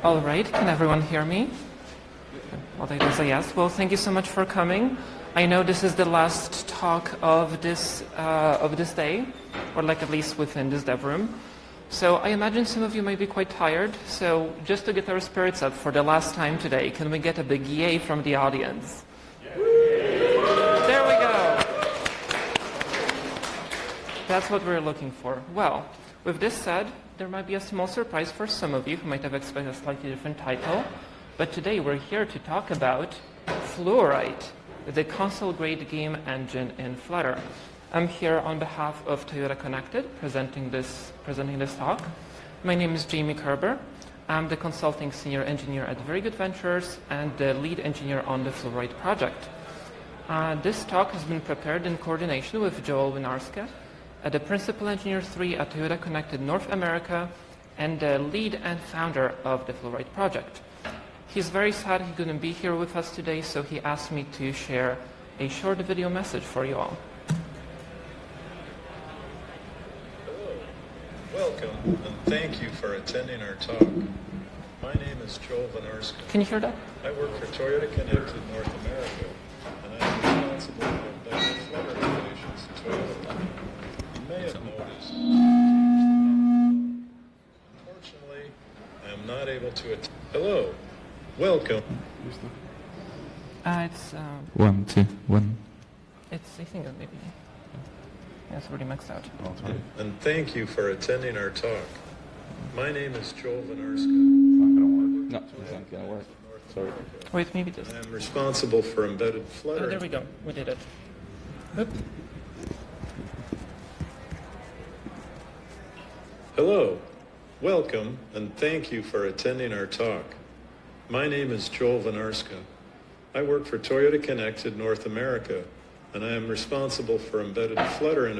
All right, can everyone hear me? Well, that is a yes. Well, thank you so much for coming. I know this is the last talk of this day, or like at least within this dev room. So I imagine some of you may be quite tired. So just to get our spirits up for the last time today, can we get a big yay from the audience? There we go. That's what we're looking for. Well, with this said, there might be a small surprise for some of you who might have expected a slightly different title. But today we're here to talk about Fluorite, the console-grade game engine in Flutter. I'm here on behalf of Toyota Connected presenting this talk. My name is Jamie Kerber. I'm the consulting senior engineer at Very Good Ventures and the lead engineer on the Fluorite project. This talk has been prepared in coordination with Joel Winarska, the principal engineer 3 at Toyota Connected North America and the lead and founder of the Fluorite project. He's very sad he couldn't be here with us today, so he asked me to share a short video message for you all. Hello, welcome, and thank you for attending our talk. My name is Joel Winarska. Can you hear that? I work for Toyota Connected North America, and I'm responsible for embedded Flutter innovations at Toyota. You may have noticed. Unfortunately, I am not able to attend. Hello. Welcome. It's 1, 2, 1. I think that maybe it's already maxed out. And thank you for attending our talk. My name is Joel Winarska. No, it's not gonna work. Sorry. Wait, maybe this. I am responsible for embedded Oh, Flutter. there we go. We did it. Oop. Hello, welcome, and thank you for attending our talk. My name is Joel Winarska. I work for Toyota Connected North America, and I am responsible for embedded Flutter